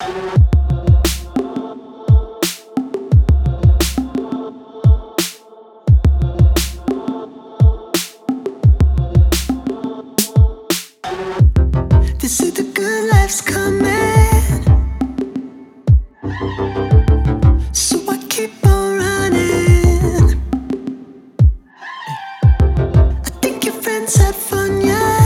They say the good life's coming, so I keep on running. I think your friends had fun, yeah,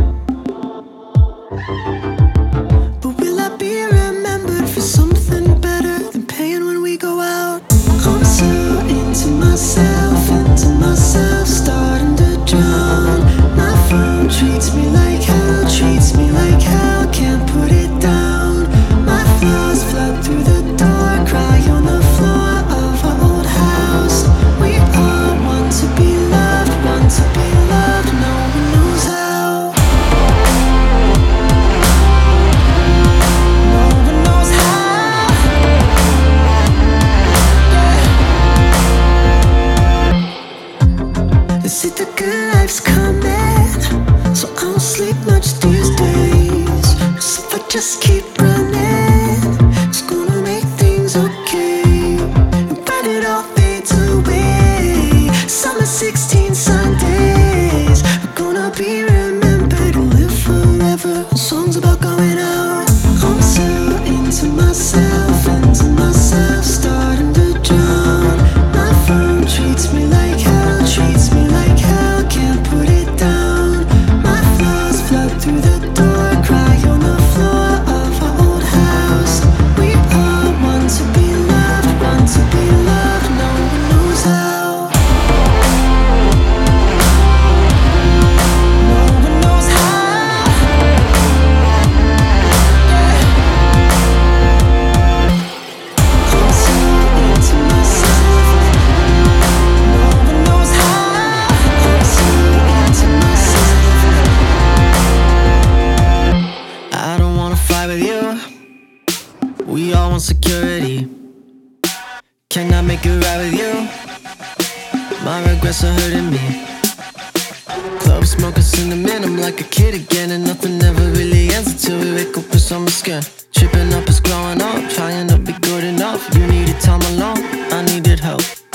but will I be remembered for something better than paying when we go out? I'm so into myself, starting to drown. My phone treats me like hell, can't put it down. My flaws flood through the door, cry on the floor of our old house. We all want to be loved, no one knows how. No one knows how. Yeah. They say the good life's coming, so I don't sleep much these days. 'Cause if I just keep running, it's gonna make things okay. And when it all fades away, summer 16 Sundays are gonna be remembered and live forever. Songs about going out. I'm so into myself, starting to drown. My phone treats me like hell, can't put it down. My flaws flood through the door, cry on the floor of our old house. We all want to be loved, no one knows how. No one knows how. I'm so into myself, no one knows how. I'm so into myself. I don't wanna fight with you. We all want security. Can I make it right with you? My regrets are hurting me. Club smoking cinnamon, I'm like a kid again, and nothing ever really ends until we wake up with summer skin. Tripping up is growing up, trying to be good enough. You needed time alone, I needed help.